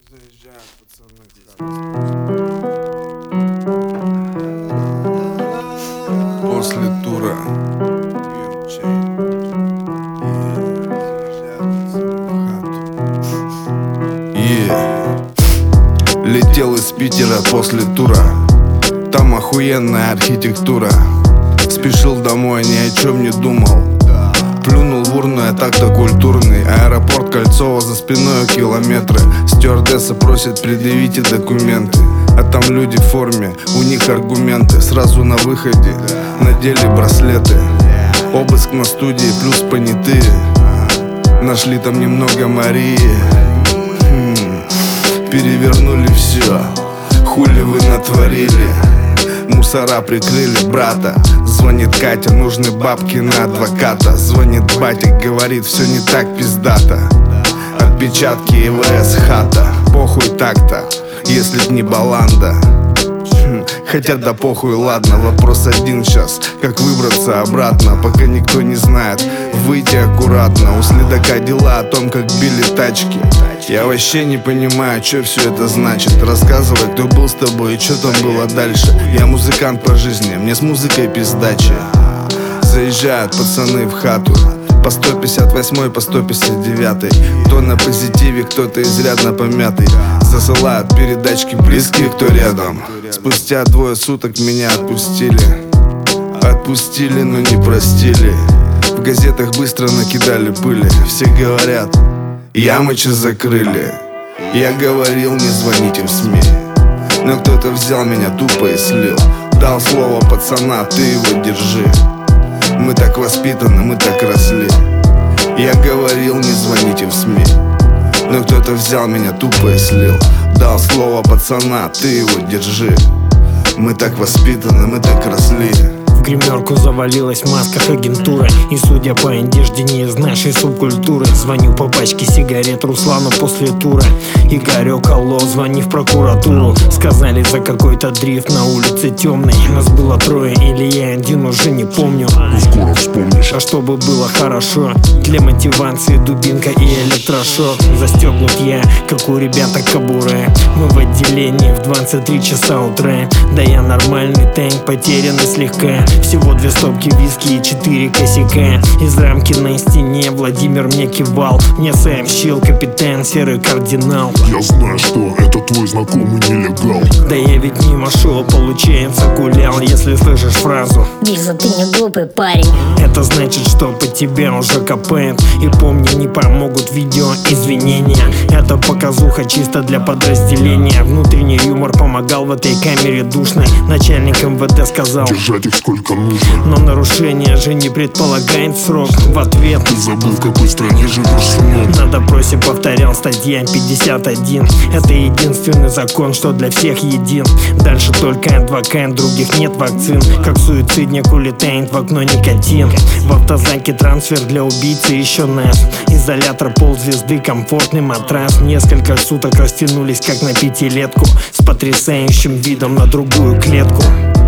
Заезжают пацаны после тура. Летел из Питера после тура. Там охуенная архитектура. Спешил домой, ни о чем не думал. Плюнул в урну, я так-то культурный. Аэропорт Кольцово, за спиной километры. Стюардесса просит, предъявите документы. А там люди в форме, у них аргументы. Сразу на выходе надели браслеты. Обыск на студии плюс понятые. Нашли там немного Марии. Перевернули все, хули вы натворили. Мусора прикрыли брата. Звонит Катя, нужны бабки на адвоката. Звонит батя, говорит, все не так пиздато. Отпечатки ИВС хата. Похуй так-то, если б не баланда. Хотя да похуй, ладно, вопрос один сейчас: как выбраться обратно, пока никто не знает. Выйти аккуратно, у следака дела о том, как били тачки. Я вообще не понимаю, что все это значит. Рассказывай, кто был с тобой и что там было дальше. Я музыкант по жизни, мне с музыкой пиздачи. Заезжают пацаны в хату по 158, по 159. Кто на позитиве, кто-то изрядно помятый. Засылают передачки близких, кто рядом. Спустя 2 суток меня отпустили. Отпустили, но не простили. В газетах быстро накидали пыли. Все говорят, Ямыча закрыли. Я говорил, не звоните в СМИ. Но кто-то взял меня тупо и слил. Дал слово пацана, ты его держи. Мы так воспитаны, мы так росли. Я говорил, не звоните в СМИ. Но кто-то взял меня тупо и слил. Дал слово пацана, ты его держи. Мы так воспитаны, мы так росли. В гримерку завалилась в масках агентура. И судя по одежде, не из нашей субкультуры. Звоню по пачке сигарет Руслану после тура. Игорек, алло, звони в прокуратуру. Сказали за какой-то дрифт на улице темной. Нас было 3, или я один, уже не помню. Скоро вспомнишь. А чтобы было хорошо, для мотивации дубинка и электрошок. Застегнут я, как у ребята кобуры. Мы в отделении в 23 часа утра. Да я нормальный танк, потерянный слегка. Всего 2 стопки виски и 4 косяка. Из рамки на стене Владимир мне кивал. Мне сообщил капитан серый кардинал. Я знаю, что это твой знакомый нелегал. Да я ведь мимо шел, получается гулял. Если слышишь фразу «Вижу, ты не глупый парень», это значит, что по тебе уже копают. И помни, не помогут видео извинения. Это показуха чисто для подразделения. Внутренний юмор помогал в этой камере душной. Начальник МВД сказал: держать их сколько нужно. Но нарушение же не предполагает срок. В ответ: ты забыл, в какой стране живешь, сынок. на допросе повторял статья 51. Это единственный закон, что для всех един. Дальше только адвокат, других нет вакцин. Как суицидник улетает в окно никотин. В автозаке трансфер для убийцы еще нас. Изолятор, ползвезды, комфортный матрас. Несколько суток растянулись как на 5-летку. С потрясающим видом на другую клетку.